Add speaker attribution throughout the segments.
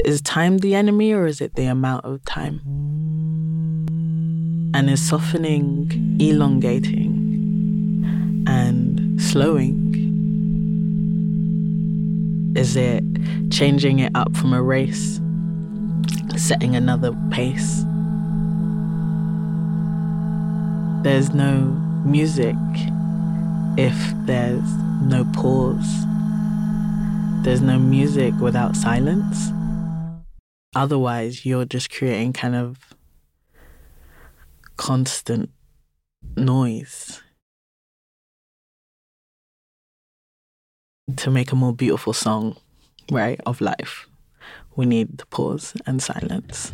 Speaker 1: Is time the enemy or is it the amount of time? And is softening, elongating, and slowing? Is it changing it up from a race, setting another pace? There's no music if there's no pause. There's no music without silence. Otherwise, you're just creating kind of constant noise. To make a more beautiful song, right, of life, we need the pause and silence.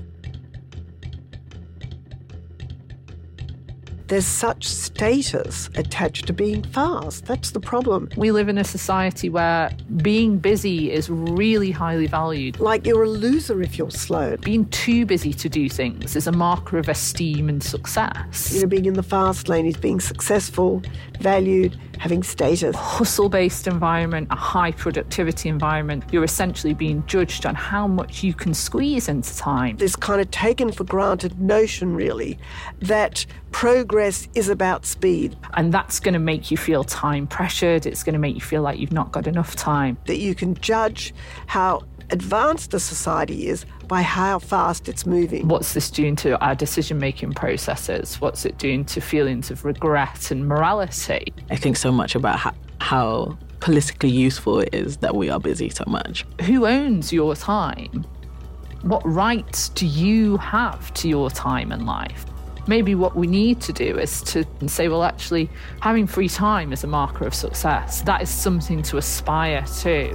Speaker 2: There's such status attached to being fast. That's the problem.
Speaker 3: We live in a society where being busy is really highly valued.
Speaker 2: Like you're a loser if you're slow.
Speaker 3: Being too busy to do things is a marker of esteem and success.
Speaker 2: You know, being in the fast lane is being successful, valued, having status.
Speaker 3: Hustle-based environment, a high productivity environment, you're essentially being judged on how much you can squeeze into time.
Speaker 2: This kind of taken for granted notion, really, that progress is about speed.
Speaker 3: And that's going to make you feel time pressured. It's going to make you feel like you've not got enough time.
Speaker 2: That you can judge how advanced a society is by how fast it's moving.
Speaker 3: What's this doing to our decision-making processes? What's it doing to feelings of regret and morality?
Speaker 1: I think so much about how politically useful it is that we are busy so much.
Speaker 3: Who owns your time? What rights do you have to your time and life? Maybe what we need to do is to say, well, actually, having free time is a marker of success. That is something to aspire to.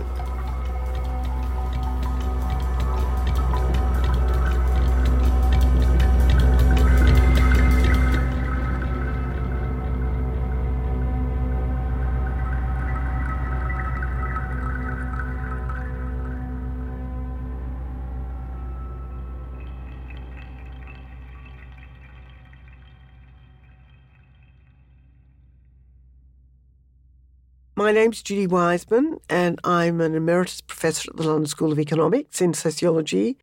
Speaker 2: My name's Judy Wiseman, and I'm an emeritus professor at the London School of Economics in sociology.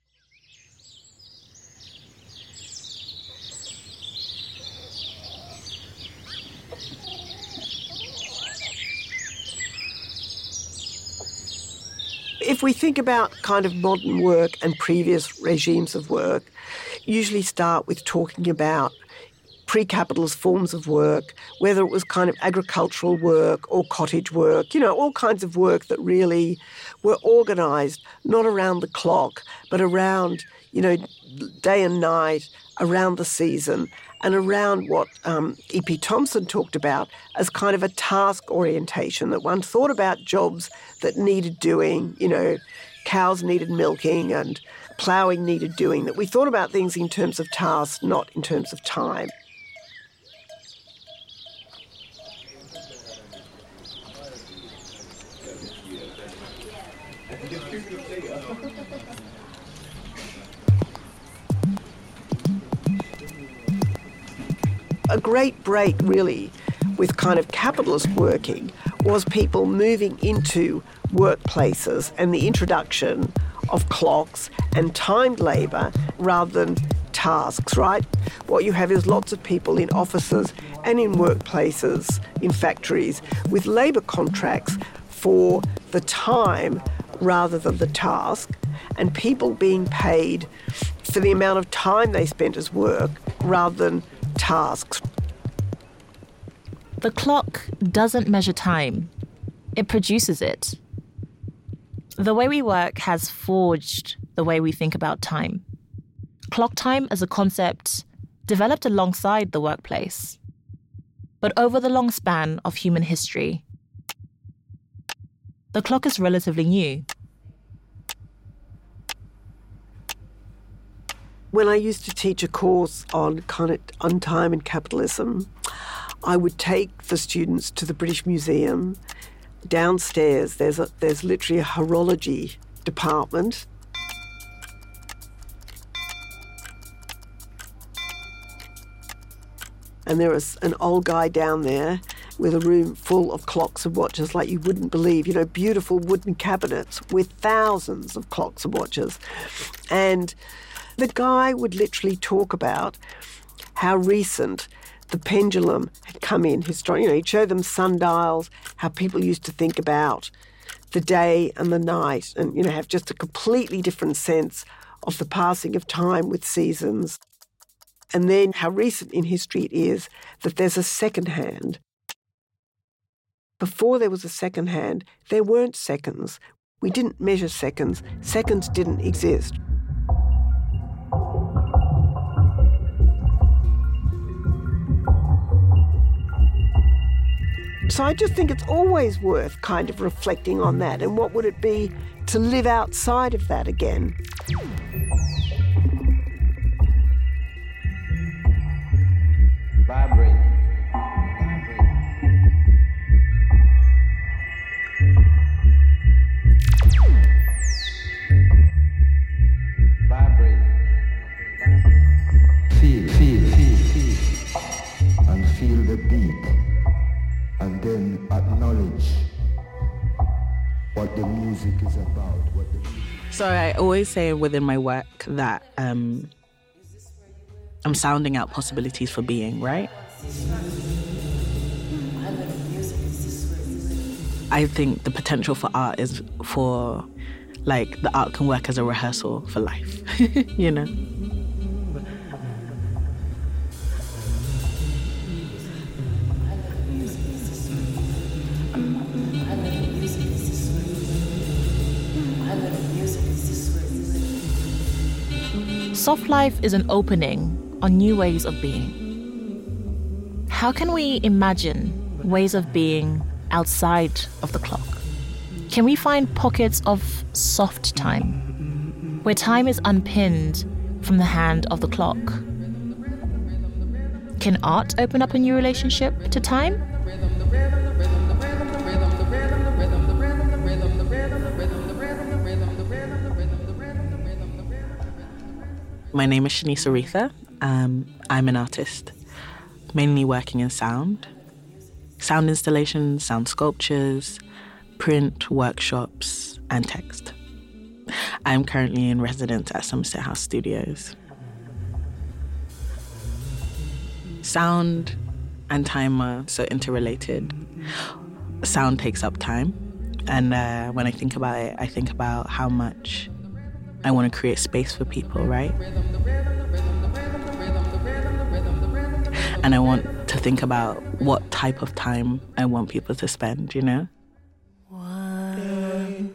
Speaker 2: If we think about kind of modern work and previous regimes of work, usually start with talking about pre-capitalist forms of work, whether it was kind of agricultural work or cottage work, you know, all kinds of work that really were organised not around the clock, but around, you know, day and night, around the season, and around what E.P. Thompson talked about as kind of a task orientation, that one thought about jobs that needed doing, you know, cows needed milking and ploughing needed doing, that we thought about things in terms of tasks, not in terms of time. A great break, really, with kind of capitalist working was people moving into workplaces and the introduction of clocks and timed labour rather than tasks, right? What you have is lots of people in offices and in workplaces, in factories, with labour contracts for the time rather than the task, and people being paid for the amount of time they spent as work rather than tasks.
Speaker 4: The clock doesn't measure time. It produces it. The way we work has forged the way we think about time. Clock time as a concept developed alongside the workplace. But over the long span of human history, the clock is relatively new.
Speaker 2: When I used to teach a course on time and capitalism, I would take the students to the British Museum. Downstairs, there's literally a horology department. And there was an old guy down there with a room full of clocks and watches like you wouldn't believe, you know, beautiful wooden cabinets with thousands of clocks and watches. And the guy would literally talk about how recent the pendulum had come in. You know, he'd show them sundials, how people used to think about the day and the night and, you know, have just a completely different sense of the passing of time with seasons. And then how recent in history it is that there's a second hand. Before there was a second hand, there weren't seconds. We didn't measure seconds. Seconds didn't exist. So I just think it's always worth kind of reflecting on that, and what would it be to live outside of that again?
Speaker 5: Vibrate. Vibrate.
Speaker 6: Feel, and feel the beat, and then acknowledge what the music is about.
Speaker 1: So I always say within my work that I'm sounding out possibilities for being, right? I think the potential for art is for, like, the art can work as a rehearsal for life, you know?
Speaker 4: Soft life is an opening on new ways of being. How can we imagine ways of being outside of the clock? Can we find pockets of soft time, where time is unpinned from the hand of the clock? Can art open up a new relationship to time?
Speaker 1: My name is Shanice Aretha. I'm an artist, mainly working in sound installations, sound sculptures, print, workshops, and text. I'm currently in residence at Somerset House Studios. Sound and time are so interrelated. Sound takes up time, and when I think about it, I think about how much I want to create space for people, right? And I want to think about what type of time I want people to spend, you know?
Speaker 7: One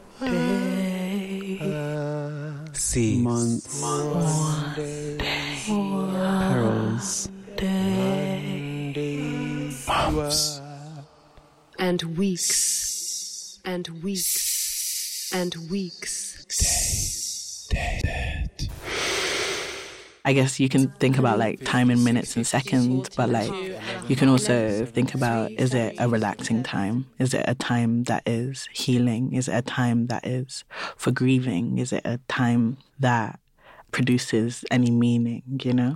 Speaker 7: day. Seas. Months. One day. Perils. Day. Months.
Speaker 8: And weeks. And weeks. And weeks.
Speaker 7: Dead.
Speaker 1: I guess you can think about like time in minutes and seconds, but like you can also think about, is it a relaxing time? Is it a time that is healing? Is it a time that is for grieving? Is it a time that produces any meaning, you know?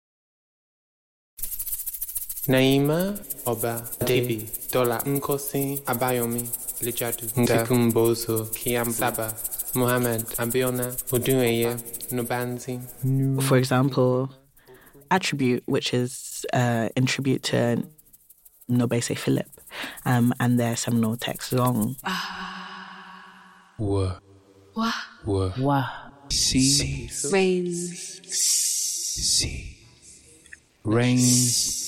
Speaker 9: Naima Oba Devi Dola Nkosi Abayomi Lijadu Ntekumbozo Kiam Saba Mohammed Abiona Odueye Nubanzi.
Speaker 1: For example, Attribute, which is in tribute to Nobese Philip and their seminal text Zong.
Speaker 7: Wa. Sea.
Speaker 8: Rains.
Speaker 7: Sea. Rains.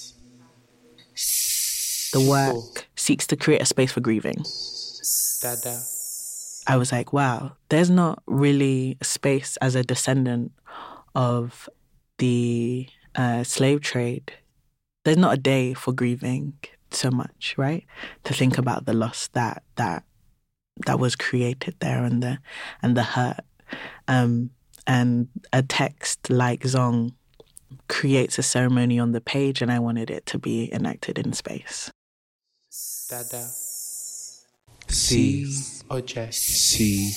Speaker 1: The work seeks to create a space for grieving.
Speaker 9: Dada.
Speaker 1: I was like, wow, there's not really a space as a descendant of the slave trade. There's not a day for grieving so much, right? To think about the loss that was created there and the hurt. And a text like Zong creates a ceremony on the page, and I wanted it to be enacted in space.
Speaker 9: Dada.
Speaker 7: Sea.
Speaker 9: Oje.
Speaker 7: Sea.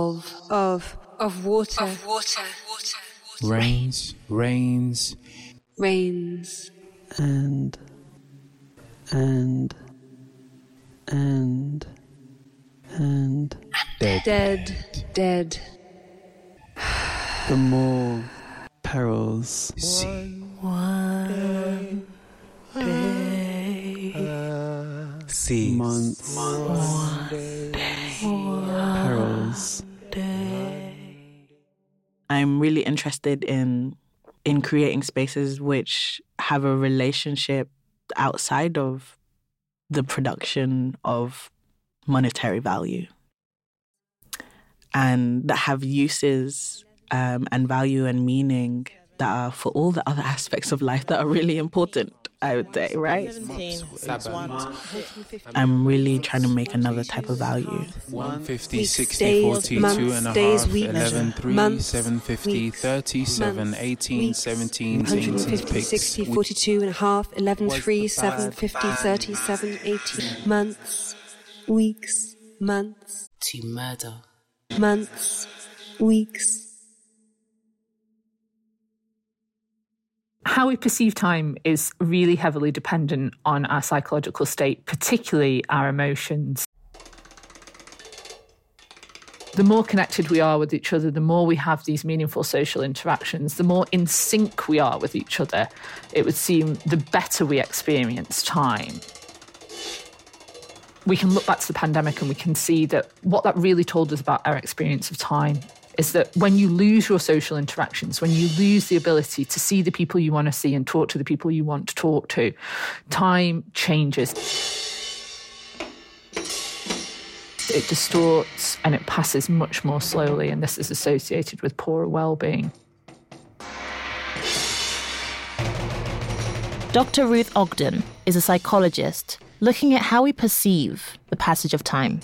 Speaker 8: Of water.
Speaker 7: Rains.
Speaker 8: reigns,
Speaker 7: and
Speaker 8: dead.
Speaker 7: The more perils
Speaker 1: One
Speaker 7: cease. Months perils.
Speaker 1: I'm really interested in creating spaces which have a relationship outside of the production of monetary value, and that have uses and value and meaning that are for all the other aspects of life that are really important, I would say, right? I'm really trying to make another type of value.
Speaker 7: 150, 60, 42 and a half, 11, 3, 750, 30, 7, 18, 17,
Speaker 8: 150, 60, 42 and a half, 11, 3, 7, 50, 37, 18 months, weeks, months.
Speaker 5: To murder.
Speaker 8: Months, weeks.
Speaker 3: How we perceive time is really heavily dependent on our psychological state, particularly our emotions. The more connected we are with each other, the more we have these meaningful social interactions, the more in sync we are with each other, it would seem the better we experience time. We can look back to the pandemic and we can see that what that really told us about our experience of time is that when you lose your social interactions, when you lose the ability to see the people you want to see and talk to the people you want to talk to, time changes. It distorts and it passes much more slowly, and this is associated with poorer well-being.
Speaker 4: Dr. Ruth Ogden is a psychologist looking at how we perceive the passage of time.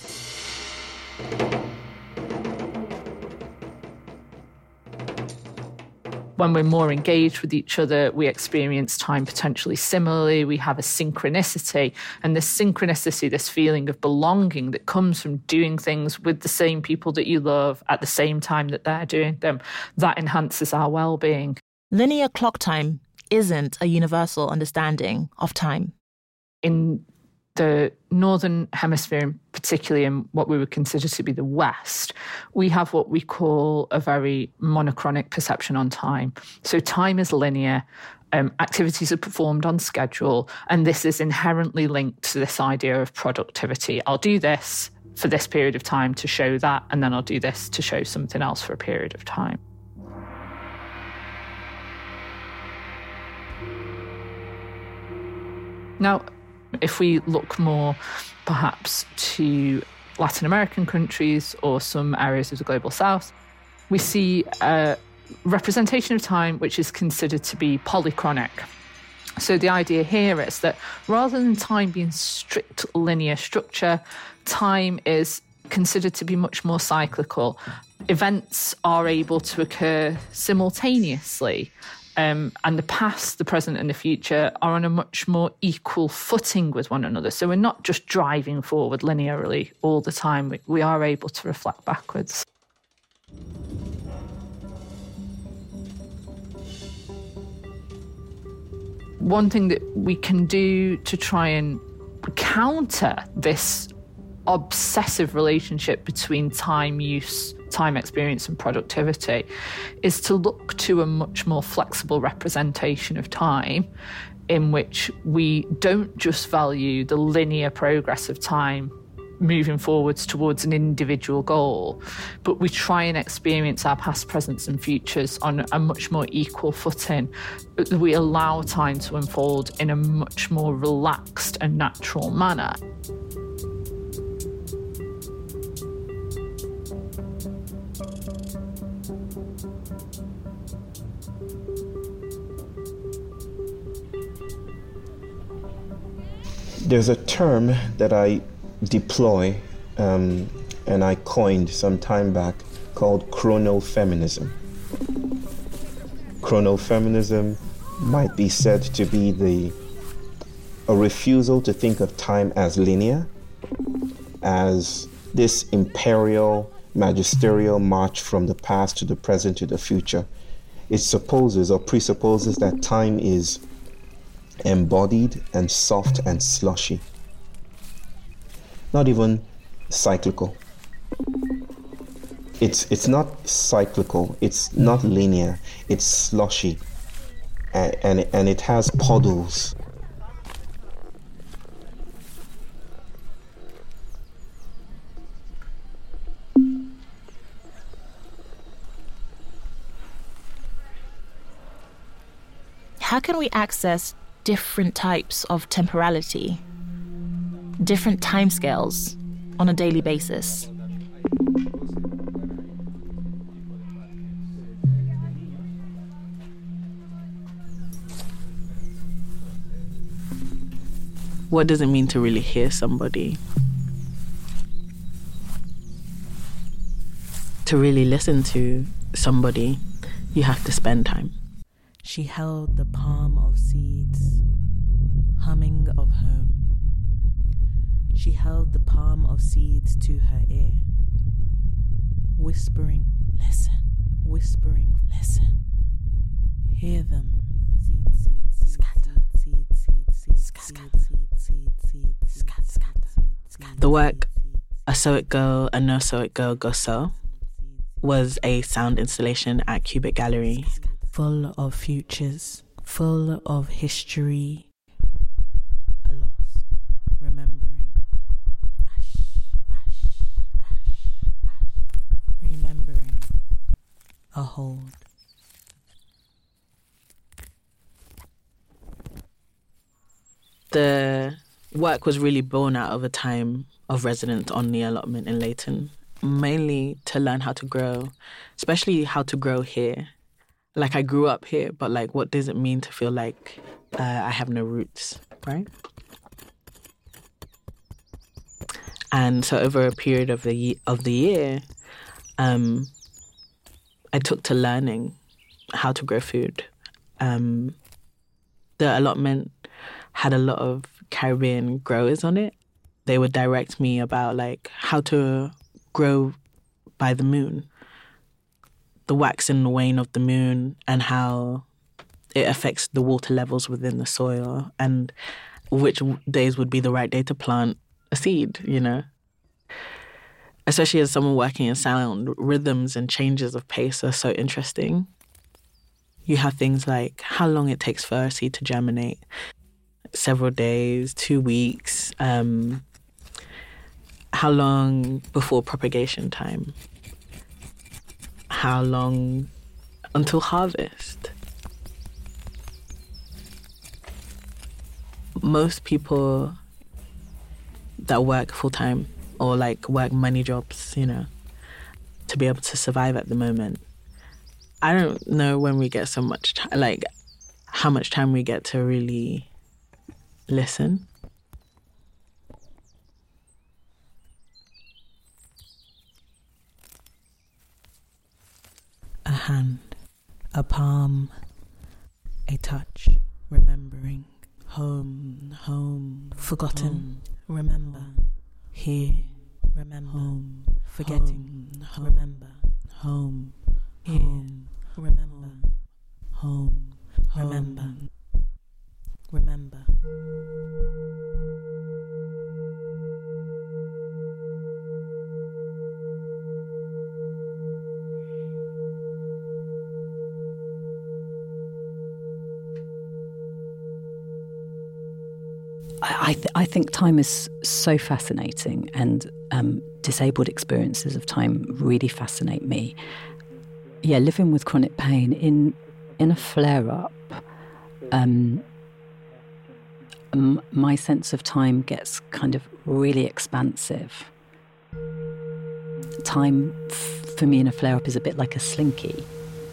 Speaker 3: When we're more engaged with each other, we experience time potentially similarly. We have a synchronicity, and this synchronicity, this feeling of belonging that comes from doing things with the same people that you love at the same time that they're doing them, that enhances our well-being.
Speaker 4: Linear clock time isn't a universal understanding of time.
Speaker 3: In the Northern Hemisphere, and particularly in what we would consider to be the West, we have what we call a very monochronic perception on time. So time is linear, activities are performed on schedule, and this is inherently linked to this idea of productivity. I'll do this for this period of time to show that, and then I'll do this to show something else for a period of time. Now, if we look more perhaps to Latin American countries or some areas of the global south, we see a representation of time which is considered to be polychronic. So the idea here is that rather than time being strict linear structure, time is considered to be much more cyclical. Events are able to occur simultaneously. And the past, the present and the future are on a much more equal footing with one another. So we're not just driving forward linearly all the time. We are able to reflect backwards. One thing that we can do to try and counter this obsessive relationship between time use, time experience and productivity is to look to a much more flexible representation of time in which we don't just value the linear progress of time moving forwards towards an individual goal, but we try and experience our past, presents and futures on a much more equal footing. We allow time to unfold in a much more relaxed and natural manner.
Speaker 10: There's a term that I deploy and I coined some time back called chronofeminism. Chronofeminism might be said to be a refusal to think of time as linear, as this imperial, magisterial march from the past to the present to the future. it supposes or presupposes that time is embodied and soft and slushy. Not even cyclical. It's not cyclical, it's not linear, it's slushy, and it has puddles.
Speaker 4: How can we access different types of temporality, different timescales on a daily basis?
Speaker 1: What does it mean to really hear somebody? To really listen to somebody, you have to spend time.
Speaker 5: She held the palm of seeds, humming of home. She held the palm of seeds to her ear, whispering, listen, whispering, listen. Hear them. Seed, seed, seed, scatter. Seed, seed, seed, scatter. Seed, seed, seed, scatter, scatter.
Speaker 1: The work, A So It Go, A No So It Go, Go So, was a sound installation at Cubic Gallery.
Speaker 5: Full of futures, full of history, a loss, remembering, ash, ash, ash, ash, remembering, a hold.
Speaker 1: The work was really born out of a time of residence on the allotment in Leighton, mainly to learn how to grow, especially how to grow here. Like, I grew up here, but, like, what does it mean to feel like I have no roots, right? And so over a period of the year, I took to learning how to grow food. The allotment had a lot of Caribbean growers on it. They would direct me about, like, how to grow by the moon, the wax and the wane of the moon, and how it affects the water levels within the soil, and which days would be the right day to plant a seed, you know? Especially as someone working in sound, rhythms and changes of pace are so interesting. You have things like how long it takes for a seed to germinate, several days, 2 weeks, how long before propagation time, how long until harvest. Most people that work full-time or like work money jobs, you know, to be able to survive at the moment, I don't know when we get so much time, like how much time we get to really listen.
Speaker 5: A hand, a palm, a touch, remembering, home, home, forgotten, home, remember, here, remember, home, forgetting, home, remember, home, here, remember, home, remember, remember.
Speaker 11: I think time is so fascinating, and disabled experiences of time really fascinate me. Yeah, living with chronic pain in a flare-up, my sense of time gets kind of really expansive. Time for me in a flare-up is a bit like a slinky.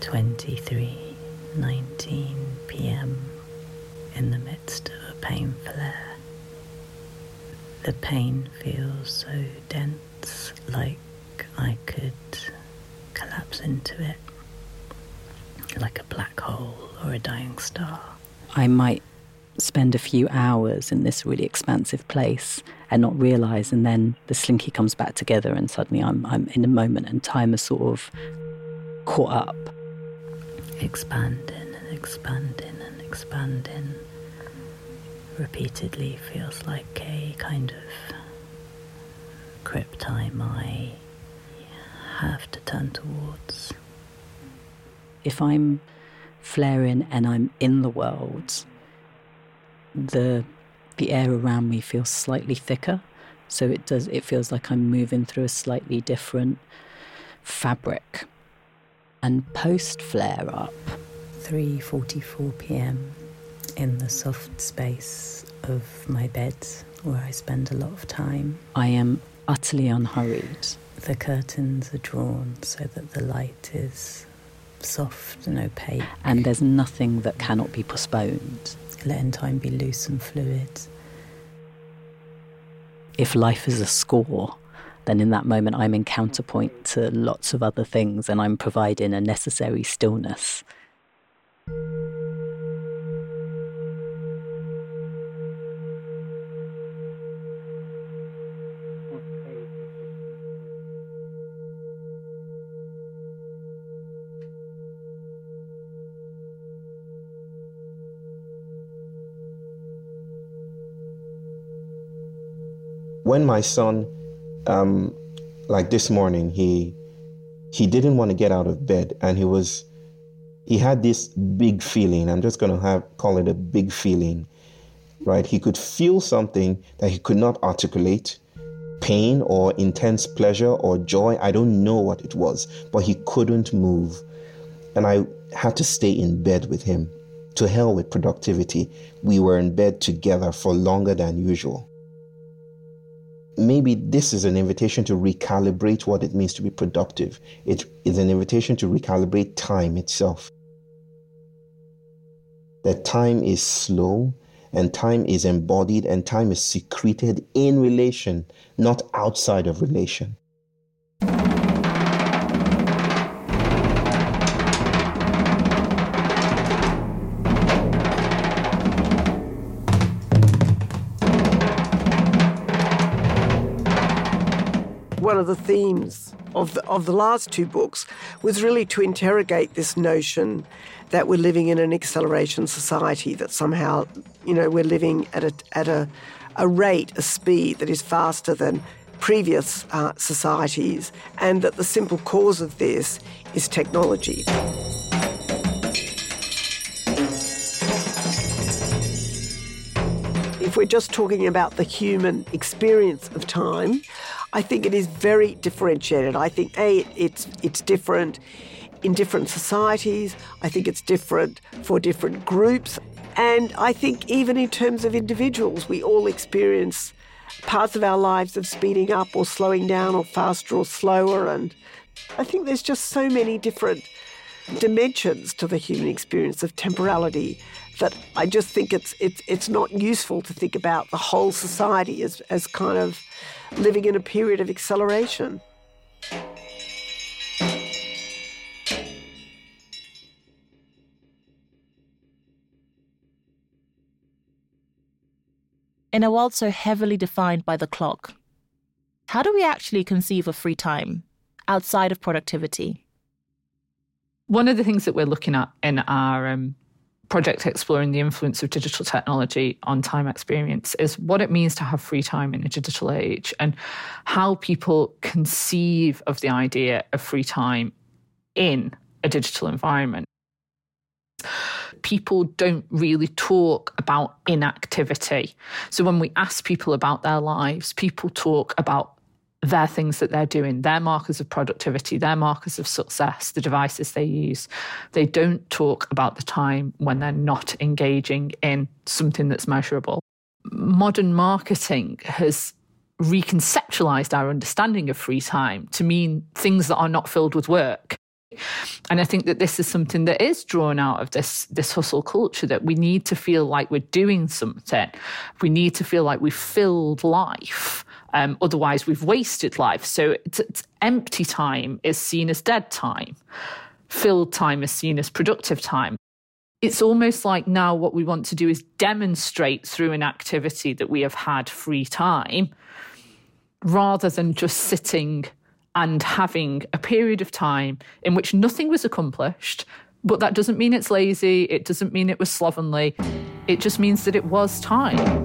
Speaker 12: 23:19 p.m. in the midst of a pain flare. The pain feels so dense, like I could collapse into it, like a black hole or a dying star.
Speaker 11: I might spend a few hours in this really expansive place and not realise, and then the slinky comes back together and suddenly I'm in a moment and time is sort of caught up.
Speaker 12: expanding and expanding and expanding repeatedly feels like a kind of crypt-time I have to turn towards.
Speaker 11: If I'm flaring and I'm in the world, the air around me feels slightly thicker, so it feels like I'm moving through a slightly different fabric. And post flare up,
Speaker 12: 3:44 p.m. in the soft space of my bed where I spend a lot of time.
Speaker 11: I am utterly unhurried.
Speaker 12: The curtains are drawn so that the light is soft and opaque.
Speaker 11: And there's nothing that cannot be postponed.
Speaker 12: Letting time be loose and fluid.
Speaker 11: If life is a score, then in that moment I'm in counterpoint to lots of other things and I'm providing a necessary stillness.
Speaker 10: When my son, like this morning, he didn't want to get out of bed, and he had this big feeling. I'm just going to call it a big feeling, right? He could feel something that he could not articulate, pain or intense pleasure or joy. I don't know what it was, but he couldn't move. And I had to stay in bed with him. To hell with productivity. We were in bed together for longer than usual. Maybe this is an invitation to recalibrate what it means to be productive. It is an invitation to recalibrate time itself. That time is slow, and time is embodied, and time is secreted in relation, not outside of relation.
Speaker 2: One of the themes of the last two books was really to interrogate this notion that we're living in an acceleration society, that somehow, we're living at a rate, a speed that is faster than previous societies, and that the simple cause of this is technology. If we're just talking about the human experience of time, I think it is very differentiated. I think, it's different in different societies. I think it's different for different groups. And I think even in terms of individuals, we all experience parts of our lives of speeding up or slowing down or faster or slower. And I think there's just so many different dimensions to the human experience of temporality that I just think it's not useful to think about the whole society as kind of living in a period of acceleration.
Speaker 4: In a world so heavily defined by the clock, how do we actually conceive of free time outside of productivity?
Speaker 3: One of the things that we're looking at in our project exploring the influence of digital technology on time experience is what it means to have free time in a digital age and how people conceive of the idea of free time in a digital environment. People don't really talk about inactivity. So when we ask people about their lives, people talk about their things that they're doing, their markers of productivity, their markers of success, the devices they use. They don't talk about the time when they're not engaging in something that's measurable. Modern marketing has reconceptualized our understanding of free time to mean things that are not filled with work. And I think that this is something that is drawn out of this hustle culture, that we need to feel like we're doing something. We need to feel like we've filled life. Otherwise, we've wasted life. So it's empty time is seen as dead time. Filled time is seen as productive time. It's almost like now what we want to do is demonstrate through an activity that we have had free time, rather than just sitting and having a period of time in which nothing was accomplished, But that doesn't mean it's lazy. It doesn't mean it was slovenly. It just means that it was time.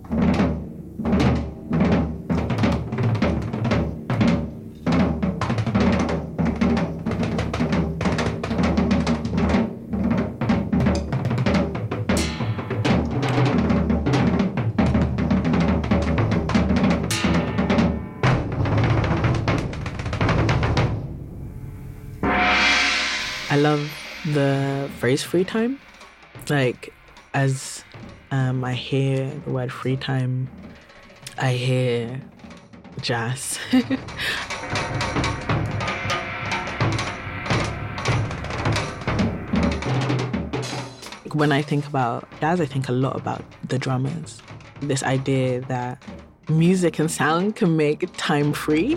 Speaker 1: I love the phrase free time. Like, as I hear the word free time, I hear jazz. When I think about jazz, I think a lot about the drummers. This idea that music and sound can make time free.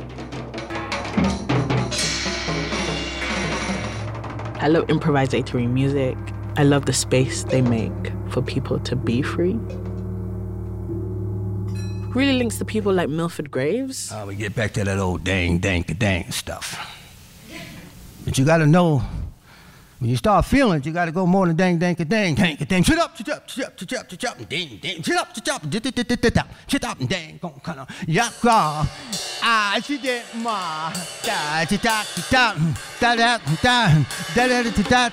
Speaker 1: I love improvisatory music. I love the space they make for people to be free. Really links to people like Milford Graves.
Speaker 13: We get back to that old dang stuff. But you gotta know, when you start feeling it, you gotta go more than dang. Shut up, ding, shut up, dang, kind of yakka. She did ma da da da da da da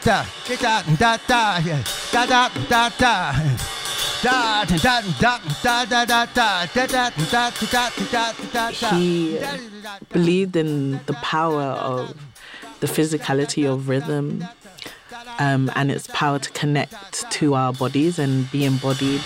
Speaker 13: da.
Speaker 1: He believed in the power of the physicality of rhythm and its power to connect to our bodies and be embodied.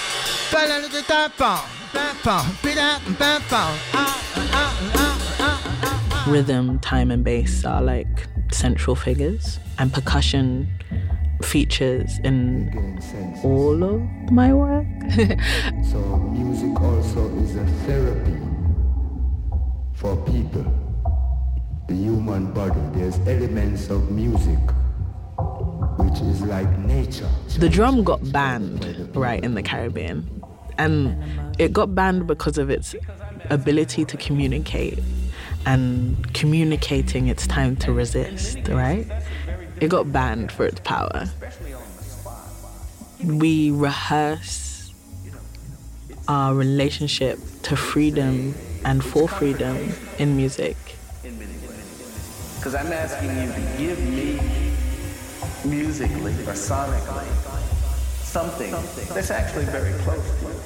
Speaker 1: Rhythm, time, and bass are like central figures, and percussion features in all of my work.
Speaker 6: So music also is a therapy for people. The human body, there's elements of music which is like nature.
Speaker 1: The drum got banned, right, in the Caribbean. And it got banned because of its ability to communicate, and communicating its time to resist, right? It got banned for its power. We rehearse our relationship to freedom and for freedom in music.
Speaker 14: Because I'm asking you to give me musically or sonically something that's actually very close to you.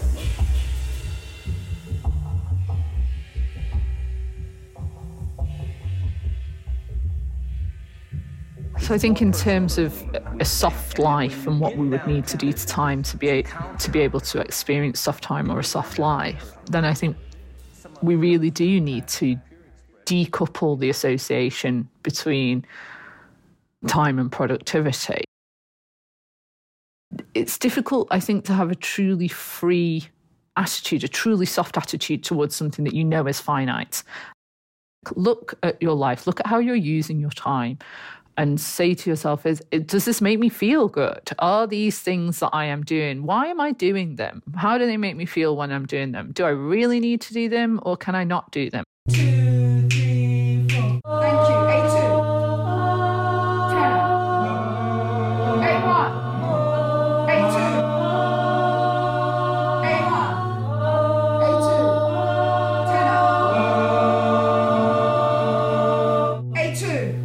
Speaker 3: So I think in terms of a soft life and what we would need to do to time to be able to experience soft time or a soft life, then I think we really do need to decouple the association between time and productivity. It's difficult, I think, to have a truly free attitude, a truly soft attitude towards something that you know is finite. Look at your life, look at how you're using your time, and say to yourself, does this make me feel good? Are these things that I am doing, why am I doing them? How do they make me feel when I'm doing them? Do I really need to do them, or can I not do them?
Speaker 15: 2, 3, 4. Thank you. A2. 10. A1. A2. A1. A2. 10. A2.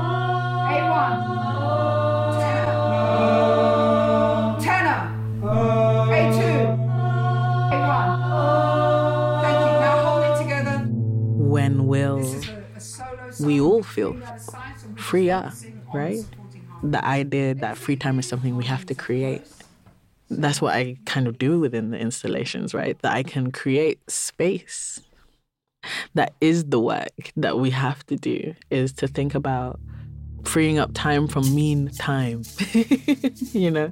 Speaker 1: We all feel freer, right? The idea that free time is something we have to create. That's what I kind of do within the installations, right? That I can create space. That is the work that we have to do, is to think about freeing up time from mean time, you know?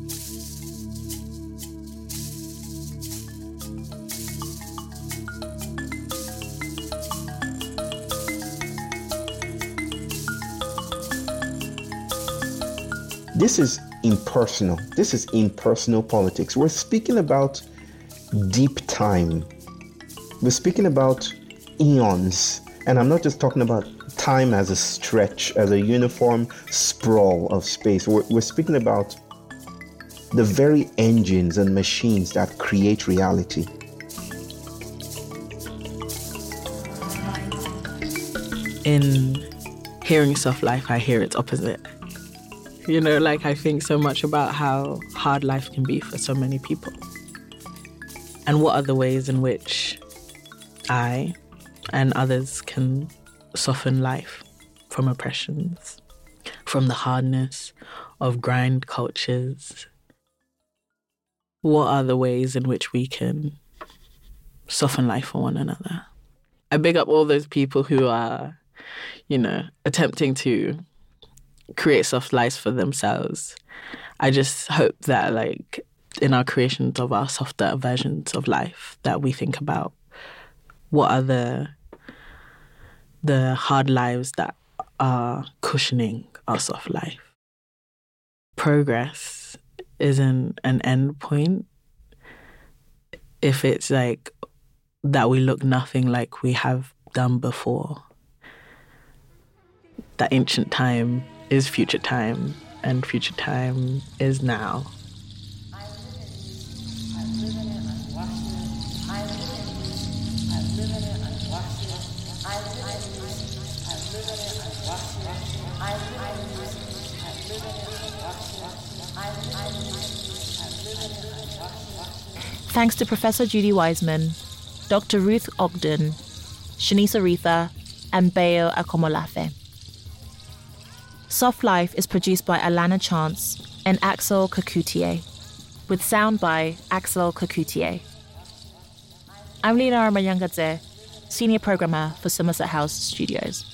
Speaker 10: This is impersonal. This is impersonal politics. We're speaking about deep time. We're speaking about eons. And I'm not just talking about time as a stretch, as a uniform sprawl of space. We're speaking about the very engines and machines that create reality.
Speaker 1: In hearing Soft Life, I hear its opposite. You know, like I think so much about how hard life can be for so many people. And what are the ways in which I and others can soften life from oppressions, from the hardness of grind cultures. What are the ways in which we can soften life for one another? I big up all those people who are, you know, attempting to create soft lives for themselves. I just hope that, like, in our creations of our softer versions of life, that we think about what are the hard lives that are cushioning our soft life. Progress isn't an end point if it's like that we look nothing like we have done before. That ancient time is future time, and future time is now.
Speaker 4: Thanks to Professor Judy Wiseman, Dr. Ruth Ogden, Shanice Aretha, and Bayo Akomolafe. Soft Life is produced by Alana Chance and Axel Kakoutié, with sound by Axel Kakoutié. I'm Lina Ramayanga, Senior Programmer for Somerset House Studios.